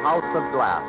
House of Glass.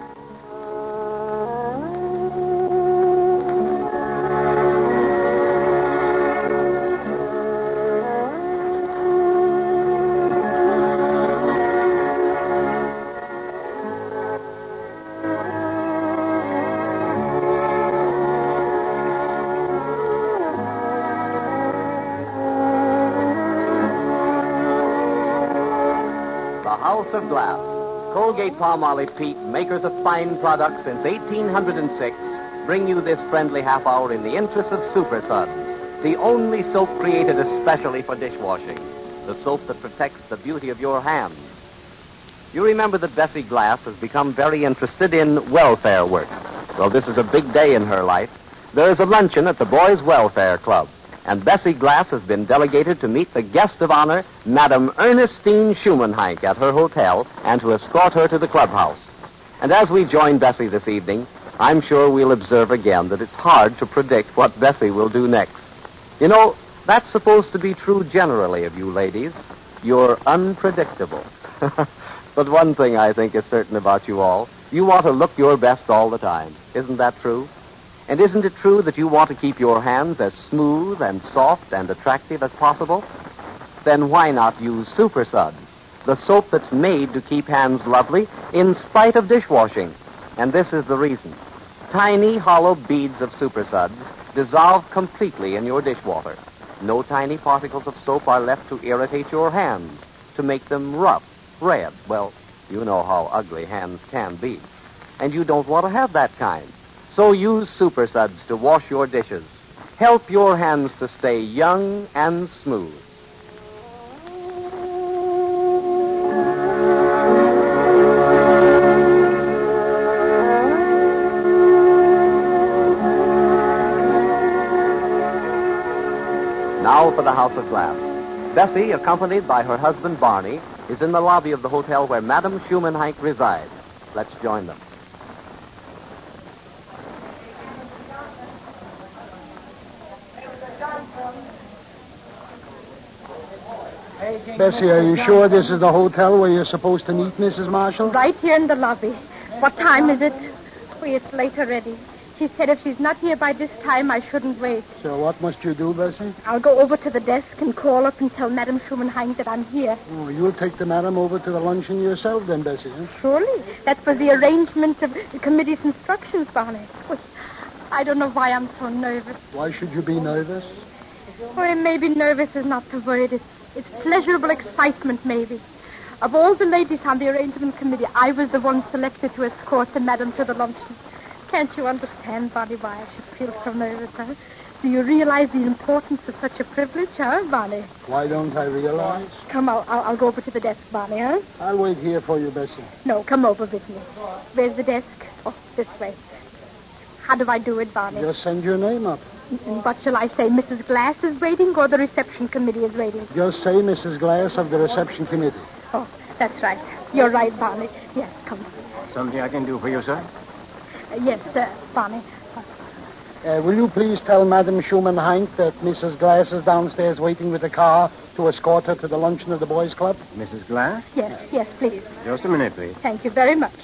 House of Glass. Colgate-Palmolive Peet, makers of fine products since 1806, bring you this friendly half hour in the interest of Super Suds, the only soap created especially for dishwashing, the soap that protects the beauty of your hands. You remember that Bessie Glass has become very interested in welfare work. Well, this is a big day in her life. There is a luncheon at the Boys' Welfare Club, and Bessie Glass has been delegated to meet the guest of honor, Madame Ernestine Schumann-Heink, at her hotel and to escort her to the clubhouse. And as we join Bessie this evening, I'm sure we'll observe again that it's hard to predict what Bessie will do next. You know, that's supposed to be true generally of you ladies. You're unpredictable. But one thing I think is certain about you all. You want to look your best all the time. Isn't that true? And isn't it true that you want to keep your hands as smooth and soft and attractive as possible? Then why not use Super Suds, the soap that's made to keep hands lovely in spite of dishwashing? And this is the reason. Tiny hollow beads of Super Suds dissolve completely in your dishwater. No tiny particles of soap are left to irritate your hands, to make them rough, red. Well, you know how ugly hands can be. And you don't want to have that kind. So use Super Suds to wash your dishes. Help your hands to stay young and smooth. Now for the House of Glass. Bessie, accompanied by her husband Barney, is in the lobby of the hotel where Madame Schumann-Heink resides. Let's join them. Bessie, are you sure this is the hotel where you're supposed to meet Mrs. Marshall? Right here in the lobby. What time is it? Oh, it's late already. She said if she's not here by this time, I shouldn't wait. So what must you do, Bessie? I'll go over to the desk and call up and tell Madame Schumann-Heink that I'm here. Oh, you'll take the madam over to the luncheon yourself then, Bessie, huh? Surely. That's for the arrangement of the committee's instructions, Barney. Oh, I don't know why I'm so nervous. Why should you be nervous? Or maybe nervous is not the word. It's pleasurable excitement, maybe. Of all the ladies on the arrangement committee, I was the one selected to escort the madam to the luncheon. Can't you understand, Barney, why I should feel so nervous, huh? Do you realize the importance of such a privilege, huh, Barney? Why don't I realize? Come, I'll go over to the desk, Barney, huh? I'll wait here for you, Bessie. No, come over with me. Where's the desk? Oh, this way. How do I do it, Barney? Just send your name up. And what shall I say? Mrs. Glass is waiting or the reception committee is waiting? Just say Mrs. Glass of the reception committee. Oh, that's right. You're right, Barney. Yes, come. Something I can do for you, sir? Yes, Barney. Will you please tell Madame Schumann-Heink that Mrs. Glass is downstairs waiting with a car to escort her to the luncheon of the Boys' Club? Mrs. Glass? Yes, please. Just a minute, please. Thank you very much.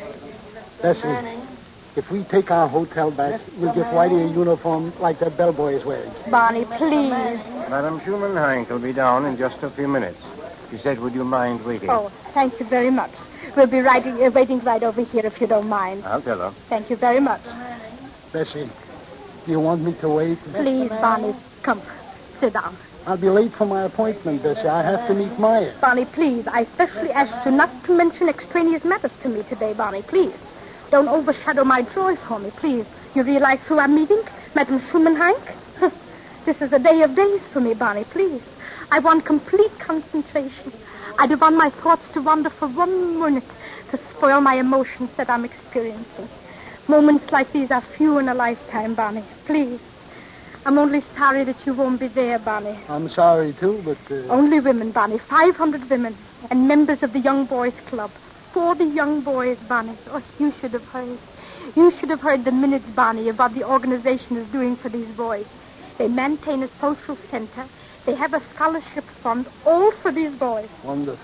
Bessie, if we take our hotel back, we'll get Whitey a uniform like that bellboy is wearing. Barney, please. Madame Schumann-Heink will be down in just a few minutes. She said, would you mind waiting? Oh, thank you very much. We'll be waiting right over here if you don't mind. I'll tell her. Thank you very much. Bessie, do you want me to wait? Please, Barney, come. Sit down. I'll be late for my appointment, Bessie. I have to meet Maya. Barney, please. I specially asked you not to mention extraneous matters to me today, Barney, please. Don't overshadow my joy for me, please. You realize who I'm meeting? Madame Schumann-Heink? This is a day of days for me, Barney, please. I want complete concentration. I don't want my thoughts to wander for 1 minute to spoil my emotions that I'm experiencing. Moments like these are few in a lifetime, Barney. Please. I'm only sorry that you won't be there, Barney. I'm sorry, too, but... Only women, Barney. 500 women. And members of the Young Boys Club. For the young boys, Barney. Oh, you should have heard. You should have heard the minutes, Barney, of what the organization is doing for these boys. They maintain a social center. They have a scholarship fund, all for these boys. Wonderful.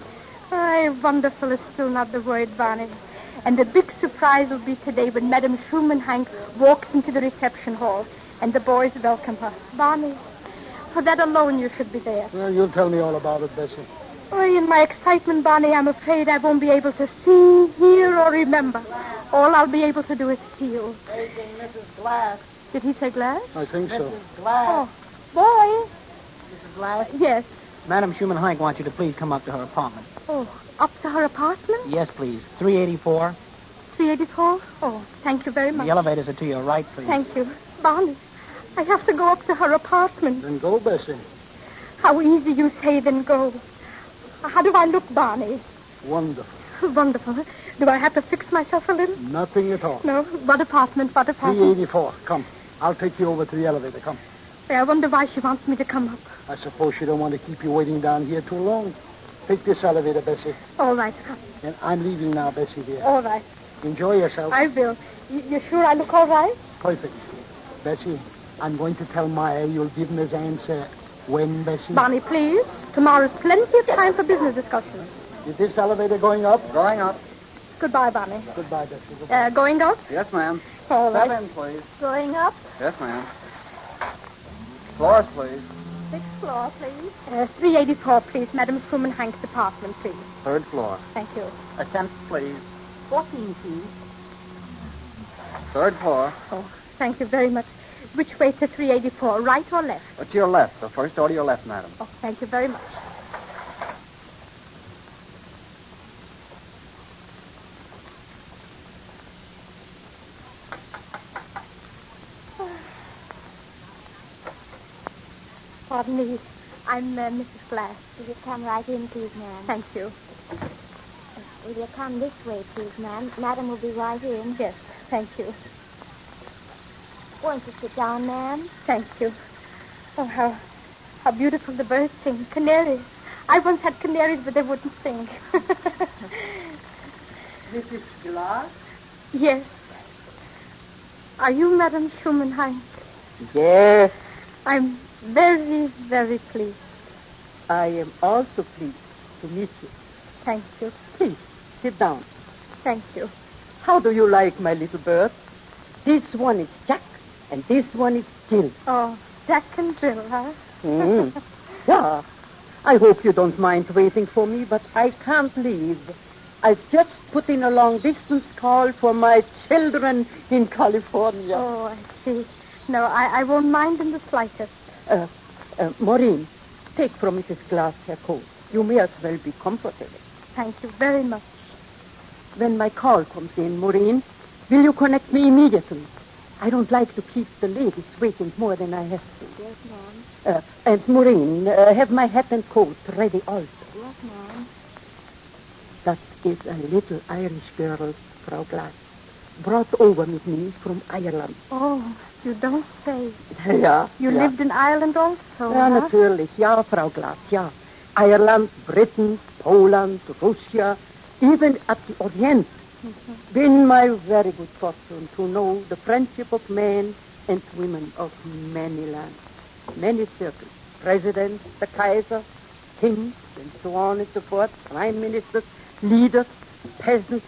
Aye, wonderful is still not the word, Barney. And the big surprise will be today when Madame Schumann-Hank walks into the reception hall and the boys welcome her. Barney, for that alone you should be there. Well, you'll tell me all about it, Bessie. Oh, in my excitement, Barney, I'm afraid I won't be able to see, hear, or remember. All I'll be able to do is feel. Taking Mrs. Glass. Did he say Glass? I think so. Oh, Glass. boy. Mrs. Glass? Yes. Madam Schumann-Hank wants you to please come up to her apartment. Oh, up to her apartment? Yes, please. 384. 384? Oh, thank you very much. The elevators are to your right, please. Thank you. Barney, I have to go up to her apartment. Then go, Bessie. How easy you say, then go. How do I look, Barney? Wonderful. Wonderful. Do I have to fix myself a little? Nothing at all. No. What apartment? 384. Come. I'll take you over to the elevator. Come. I wonder why she wants me to come up. I suppose she don't want to keep you waiting down here too long. Take this elevator, Bessie. All right. And I'm leaving now, Bessie, dear. All right. Enjoy yourself. I will. You sure I look all right? Perfect. Bessie, I'm going to tell Maya you'll give Miss answer when, Bessie? Barney, please. Tomorrow's plenty of time for business discussions. Is this elevator going up? Going up. Goodbye, Barney. Goodbye, Bessie. Goodbye. Going up? Yes, ma'am. All right. 7, please. Going up? Yes, ma'am. Floors, please. 6th floor, please. 384, please. Madam Schumann-Hank's apartment, please. 3rd floor. Thank you. A 10th, please. 14, please. 3rd floor. Oh, thank you very much. Which way to 384, right or left? To your left. The first door to your left, madam. Oh, thank you very much. Pardon me. I'm Mrs. Glass. Will you come right in, please, ma'am? Thank you. Will you come this way, please, ma'am? Madam will be right in. Yes, thank you. Won't you sit down, ma'am? Thank you. Oh, how beautiful the birds sing. Canaries. I once had canaries, but they wouldn't sing. Mrs. Glass? Yes. Are you Madam Schumann-Hank? Yes, I'm very, very pleased. I am also pleased to meet you. Thank you. Please, sit down. Thank you. How do you like my little bird? This one is Jack, and this one is Jill. Oh, Jack and Jill, huh? Yeah. I hope you don't mind waiting for me, but I can't leave. I've just put in a long-distance call for my children in California. Oh, I see. No, I won't mind in the slightest. Maureen, take from Mrs. Glass her coat. You may as well be comfortable. Thank you very much. When my call comes in, Maureen, will you connect me immediately? I don't like to keep the ladies waiting more than I have to. Yes, ma'am. And Maureen, have my hat and coat ready also. Yes, ma'am. That is a little Irish girl, Frau Glass, brought over with me from Ireland. Oh, you don't say. Ja. You lived in Ireland also, Ja, huh? natürlich. Ja, Frau Glass, ja. Ireland, Britain, Poland, Russia, even at the Orient. Been my very good fortune to know the friendship of men and women of many lands, many circles. Presidents, the Kaiser, kings, and so on and so forth, prime ministers, leaders, peasants.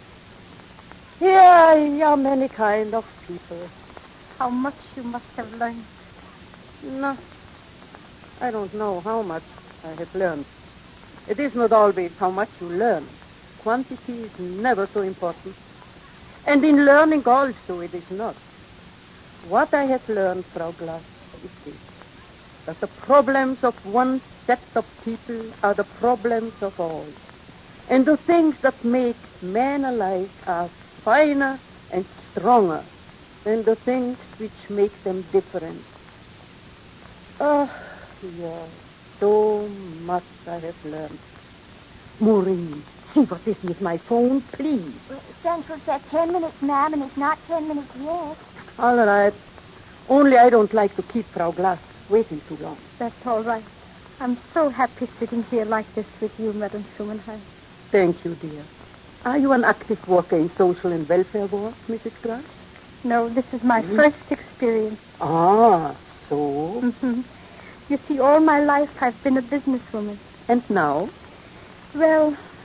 Yeah, many kind of people. How much you must have learned. No, I don't know how much I have learned. It is not always how much you learn. Quantity is never so important. And in learning also it is not. What I have learned, Frau Glass, is this. That the problems of one set of people are the problems of all. And the things that make men alike are finer and stronger than the things which make them different. Oh, yes, so much I have learned. Maureen, see what is with my phone, please. Central said 10 minutes, ma'am, and it's not 10 minutes yet. All right. Only I don't like to keep Frau Glass waiting too long. That's all right. I'm so happy sitting here like this with you, Madam Schumann-Hank. Thank you, dear. Are you an active worker in social and welfare work, Mrs. Glass? No, this is my first experience. Ah, so? Mm-hmm. You see, all my life I've been a businesswoman. And now? Well,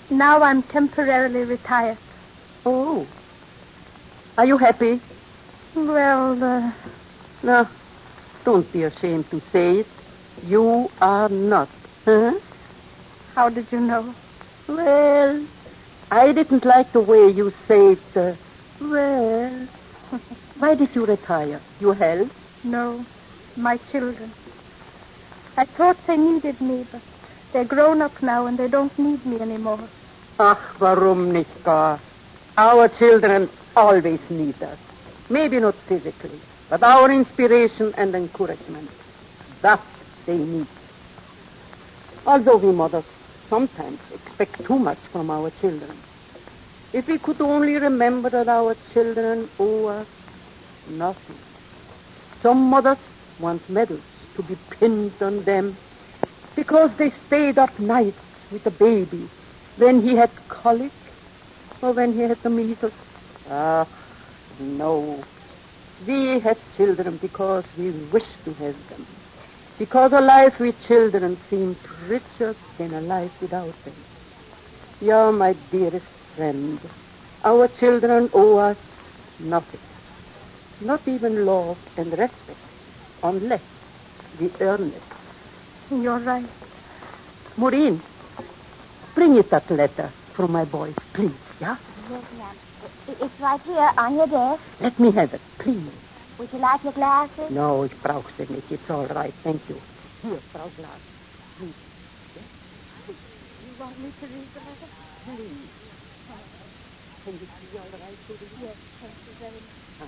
Now I'm temporarily retired. Oh. Are you happy? Well, No. Don't be ashamed to say it. You are not. Huh? how did you know? Well, I didn't like the way you said, well. Why did you retire? Your health? No, my children. I thought they needed me, but they're grown up now and they don't need me anymore. Ach, warum nicht gar? Our children always need us. Maybe not physically, but our inspiration and encouragement. That they need. Although we mothers sometimes expect too much from our children. If we could only remember that our children owe us nothing. Some mothers want medals to be pinned on them because they stayed up nights with the baby when he had colic or when he had the measles. Ah, no. We had children because we wished to have them. Because a life with children seemed richer than a life without them. You're my dearest friend. Our children owe us nothing. Not even love and respect, unless we earn it. You're right. Maureen, bring it that letter from my boys, please, yeah? Yes, ma'am. It's right here on your desk. Let me have it, please. Would you like your glasses? No, ich brauche sie nicht. It's all right, thank you. Here, Frau Glass. Please. You want me to read the letter? Please. Can you see all right to the Yes, thank you very much.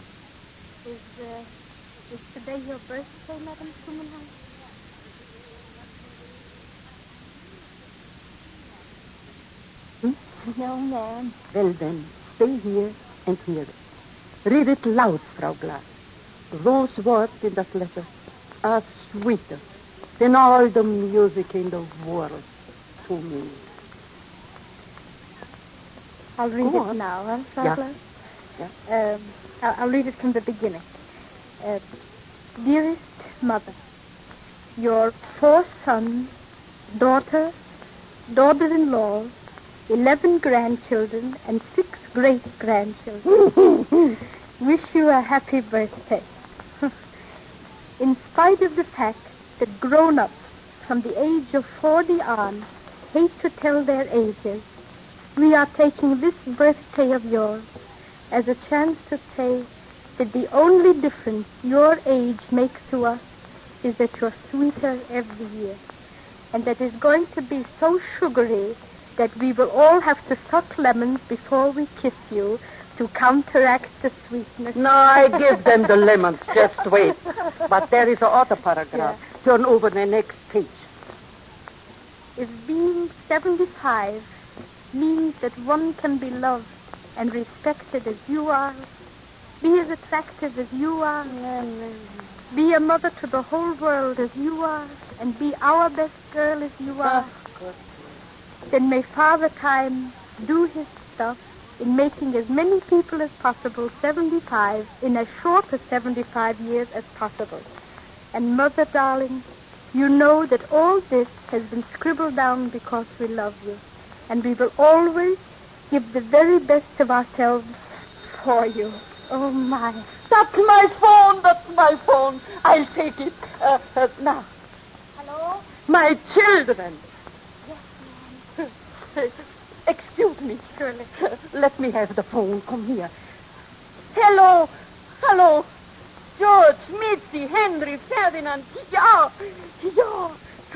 Is today your birthday, Madame Schumann? No, ma'am. Well then, stay here and hear it. Read it loud, Frau Glass. Those words in that letter are sweeter than all the music in the world to me. I'll read Go it on. now, huh, Frau Yeah. Glass? Yeah. I'll read it from the beginning. Dearest Mother, your 4 sons, daughters, daughters-in-law, 11 grandchildren, and 6 great-grandchildren wish you a happy birthday. In spite of the fact that grown-ups from the age of 40 on hate to tell their ages, we are taking this birthday of yours as a chance to say that the only difference your age makes to us is that you're sweeter every year, and that it's going to be so sugary that we will all have to suck lemons before we kiss you to counteract the sweetness. No, I give them the lemons. Just wait. But there is another paragraph. Yeah. Turn over the next page. If being 75 means that one can be loved and respected as you are, be as attractive as you are, be a mother to the whole world as you are, and be our best girl as you are, then may Father Time do his stuff in making as many people as possible 75 in as short as 75 years as possible. And Mother, darling, you know that all this has been scribbled down because we love you, and we will always give the very best of ourselves for you. Oh, my. That's my phone. That's my phone. I'll take it. Now. Hello? My children. Yes, ma'am. Excuse me, Shirley. Let me have the phone. Come here. Hello. Hello. George, Mitzi, Henry, Ferdinand. Yeah. Yeah.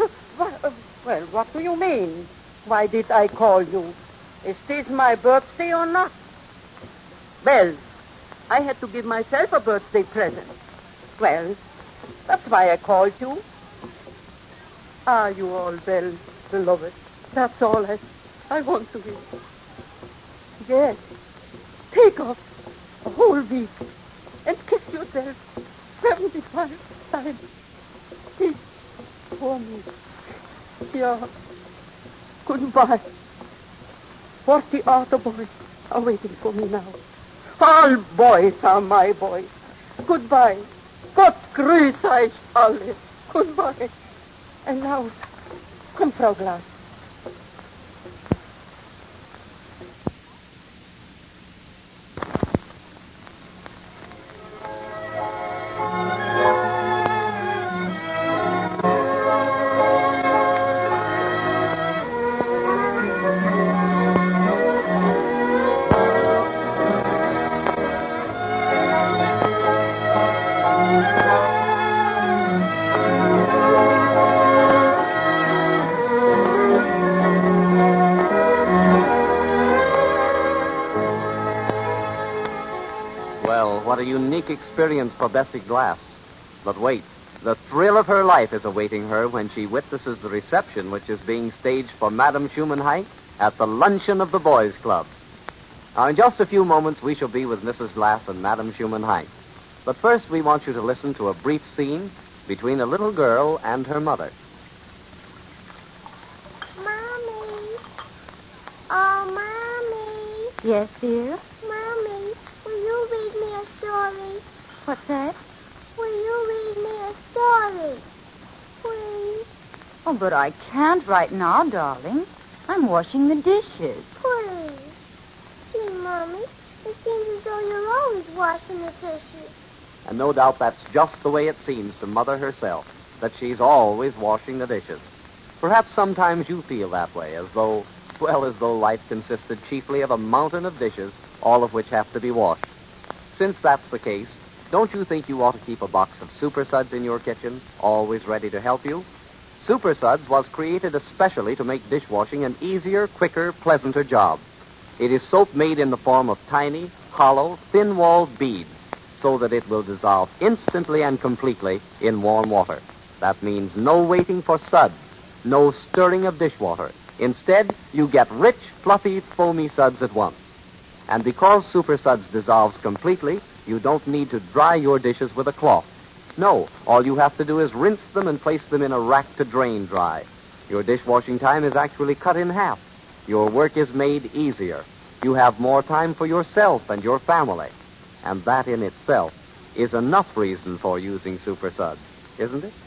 Well, what do you mean? Why did I call you? Is this my birthday or not? Well, I had to give myself a birthday present. Well, that's why I called you. Are you all well, beloved? That's all I want to hear. Yes. Take off a whole week and kiss yourself 75 times. Each for me. Yeah. Goodbye. 40 other boys are waiting for me now. All boys are my boys. Goodbye. Gott grüß euch alle. Goodbye. And now, come, Frau Glass. unique experience for Bessie Glass. But wait, the thrill of her life is awaiting her when she witnesses the reception which is being staged for Madame Schumann-Heink at the luncheon of the Boys Club. Now, in just a few moments, we shall be with Mrs. Glass and Madame Schumann-Heink. But first, we want you to listen to a brief scene between a little girl and her mother. Mommy. Oh, Mommy. Yes, dear? Mommy, will you read me a story? What's that? Will you read me a story? Please, Oh, but I can't right now, darling. I'm washing the dishes. please. Gee, Mommy, it seems as though you're always washing the dishes. And no doubt that's just the way it seems to Mother herself, that she's always washing the dishes. Perhaps sometimes you feel that way, as though life consisted chiefly of a mountain of dishes, all of which have to be washed. Since that's the case, don't you think you ought to keep a box of Super Suds in your kitchen, always ready to help you? Super Suds was created especially to make dishwashing an easier, quicker, pleasanter job. It is soap made in the form of tiny, hollow, thin-walled beads, so that it will dissolve instantly and completely in warm water. That means no waiting for suds, no stirring of dishwater. Instead, you get rich, fluffy, foamy suds at once. And because Super Suds dissolves completely, you don't need to dry your dishes with a cloth. No, all you have to do is rinse them and place them in a rack to drain dry. Your dishwashing time is actually cut in half. Your work is made easier. You have more time for yourself and your family. And that in itself is enough reason for using Super Suds, isn't it?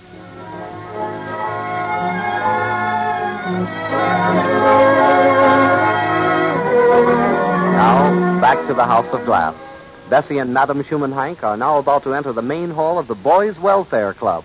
Now, back to the House of Glass. Bessie and Madame Schumann-Heink are now about to enter the main hall of the Boys' Welfare Club.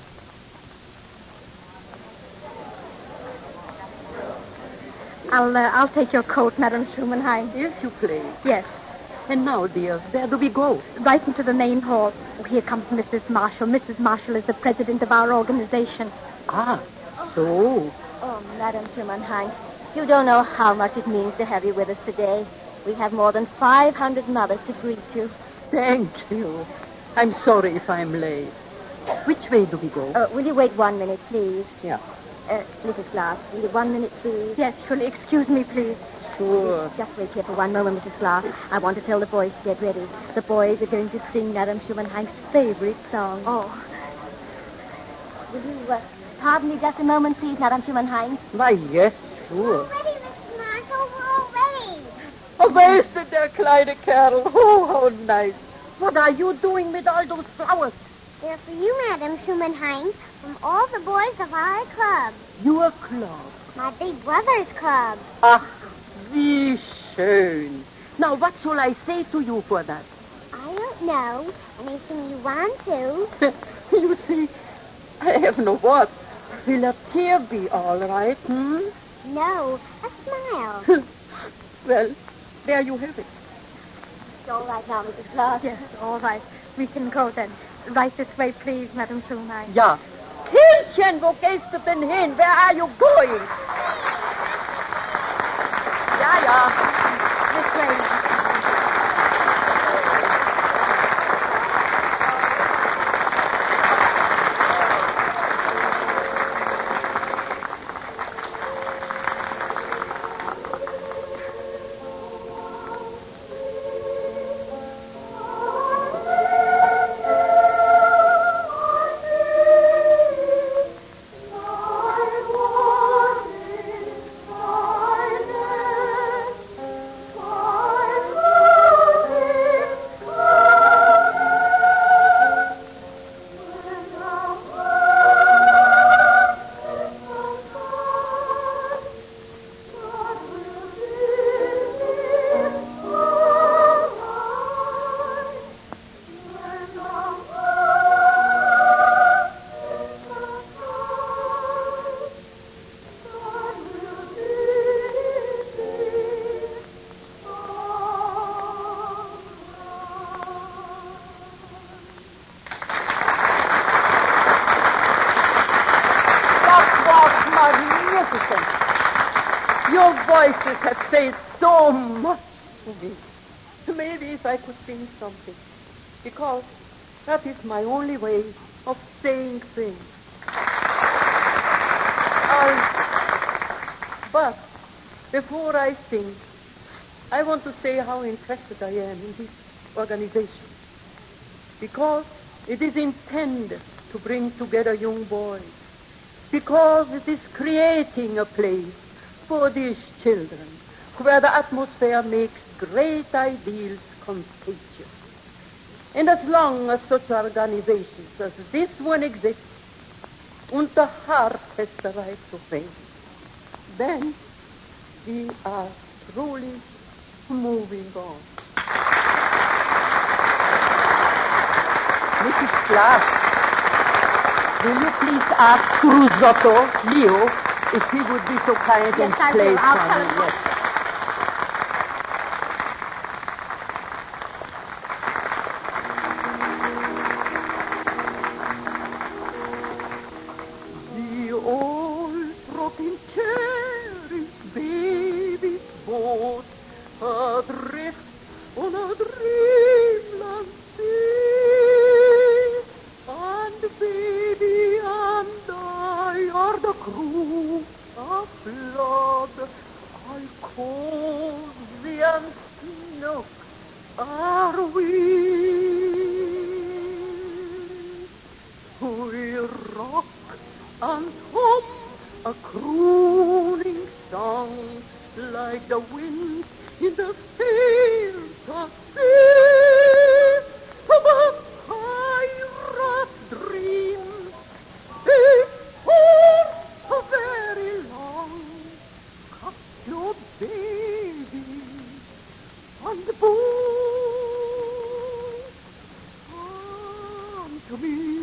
I'll take your coat, Madame Schumann-Heink. If you please. Yes, And now, dear, where do we go? right into the main hall. Oh, here comes Mrs. Marshall. Mrs. Marshall is the president of our organization. Ah, so. Oh, Madame Schumann-Heink, you don't know how much it means to have you with us today. We have more than 500 mothers to greet you. Thank you. I'm sorry if I'm late. Which way do we go? Will you wait 1 minute, please? Yeah. Mrs. Glass, will you 1 minute, please? Yes, surely. Excuse me, please. Sure. Just wait here for 1 moment, Mrs. Glass. I want to tell the boys to get ready. The boys are going to sing Madame Schumann-Heink's favorite song. Oh. Will you pardon me just a moment, please, Madame Schumann-Heink? Why, yes, sure. Ready, Mrs. Marshall. We're all ready. Oh, where's the der kleine Kerl? Oh, how nice. What are you doing with all those flowers? They're for you, Madame Schumann-Heink, from all the boys of our club. Your club. My big brother's club. Ach, wie schön. Now, what shall I say to you for that? I don't know. Anything you want to. You see, I have no words. Will a tear be all right, No, a smile. Well, there you have it. It's all right now, Mrs. Glass. Yes, all right. We can go then. Right this way, please, Madame Schumann-Heink. Ja. Kindchen, wo gehst du denn hin? Where are you going? Ja. This way. Your voices have said so much to me. Maybe if I could sing something. because that is my only way of saying things. But before I sing, I want to say how interested I am in this organization, because it is intended to bring together young boys, because it is creating a place for these children where the atmosphere makes great ideals contagious. And as long as such organizations as this one exists, and the heart has the right to fame, then we are truly moving on. Mrs. Glass, will you please ask Cruzotto, Leo, if he would be so kind and play for me? Yes. The old rocking chair is baby's boat, adrift on a dreamland sea, and baby and I are the crew of blood. I cozy and snook are we. We rock and hum a crooning song like the wind in the fields of sea. Of a pirate dream before a very long cut your baby and boo unto me.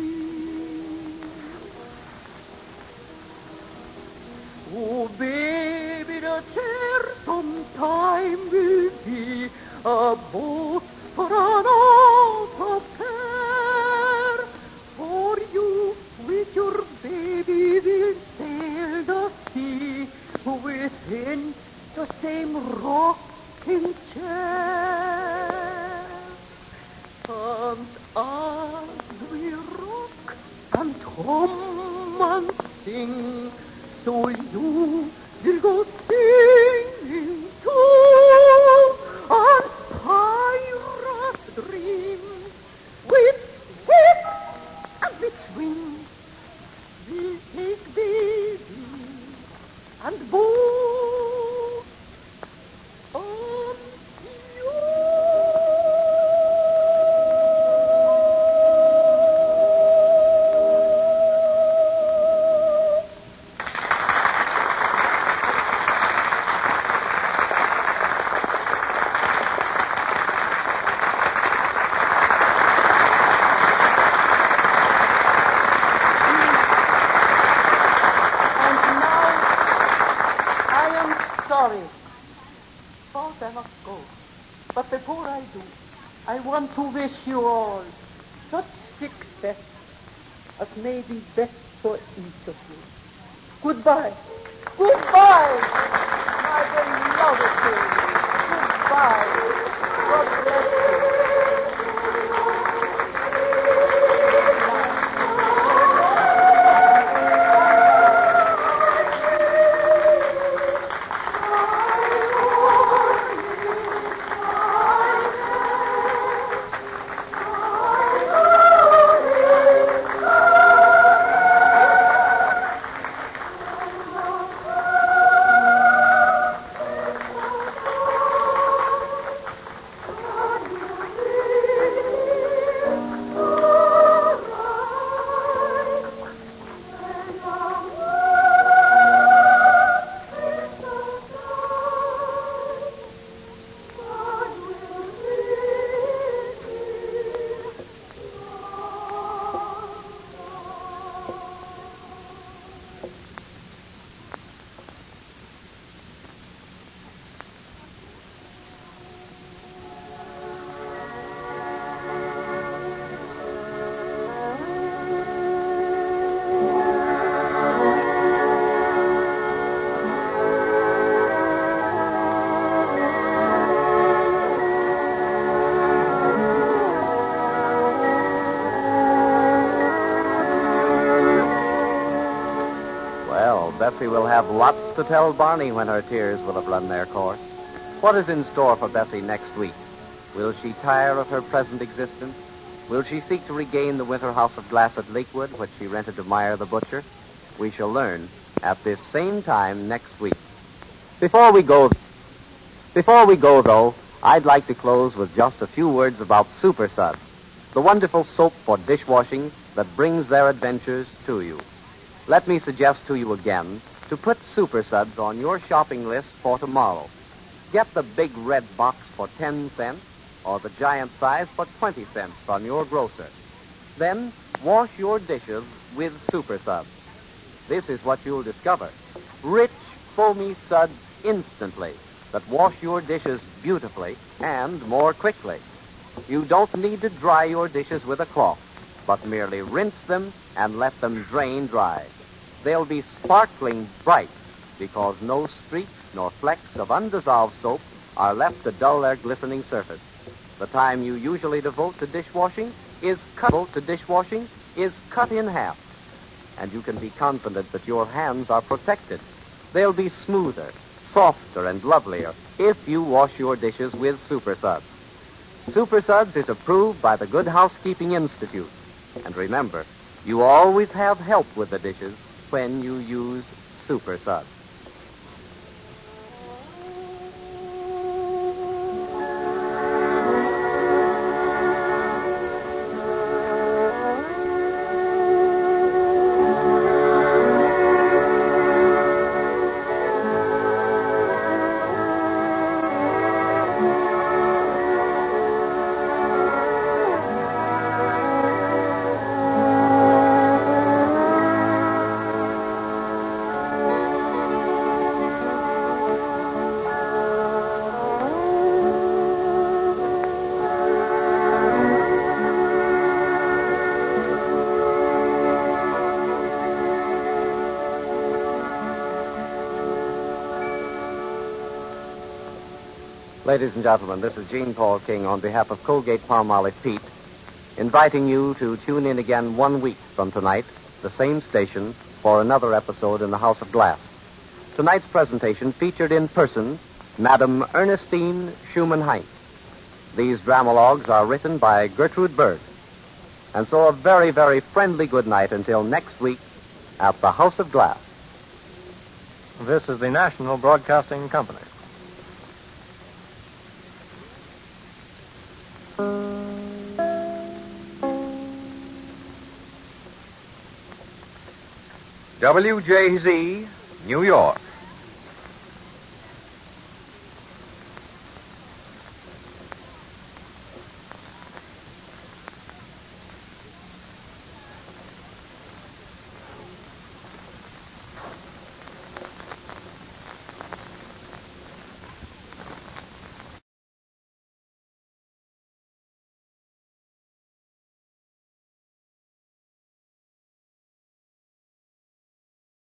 Oh, baby, the chair sometime will be a boat for an out of care. For you with your baby will sail the sea within the same rocking chair. And as we rock and hum and sing, so you will go singing too, and pirate dreams with whip and with swing will take baby and boat on you. Sorry, thought I must go. But before I do, I want to wish you all such success as may be best for each of you. Goodbye. Goodbye, my beloved children. Goodbye. God bless you. Bessie will have lots to tell Barney when her tears will have run their course. What is in store for Bessie next week? Will she tire of her present existence? Will she seek to regain the winter house of glass at Lakewood, which she rented to Meyer the butcher? We shall learn at this same time next week. Before we go, though, I'd like to close with just a few words about Super Suds, the wonderful soap for dishwashing that brings their adventures to you. Let me suggest to you again to put Super Suds on your shopping list for tomorrow. Get the big red box for 10 cents or the giant size for 20 cents from your grocer. Then wash your dishes with Super Suds. This is what you'll discover. Rich, foamy suds instantly that wash your dishes beautifully and more quickly. You don't need to dry your dishes with a cloth, but merely rinse them and let them drain dry. They'll be sparkling bright because no streaks nor flecks of undissolved soap are left to dull their glistening surface. The time you usually devote to dishwashing is cut in half. And you can be confident that your hands are protected. They'll be smoother, softer, and lovelier if you wash your dishes with Super Suds. Super Suds is approved by the Good Housekeeping Institute. And remember, you always have help with the dishes when you use Super Suds. Ladies and gentlemen, this is Gene Paul King on behalf of Colgate-Palmolive Pete, inviting you to tune in again 1 week from tonight, the same station, for another episode in the House of Glass. Tonight's presentation featured in person Madame Ernestine Schumann-Heink. These dramalogues are written by Gertrude Berg. And so a very, very friendly good night until next week at the House of Glass. This is the National Broadcasting Company. WJZ, New York.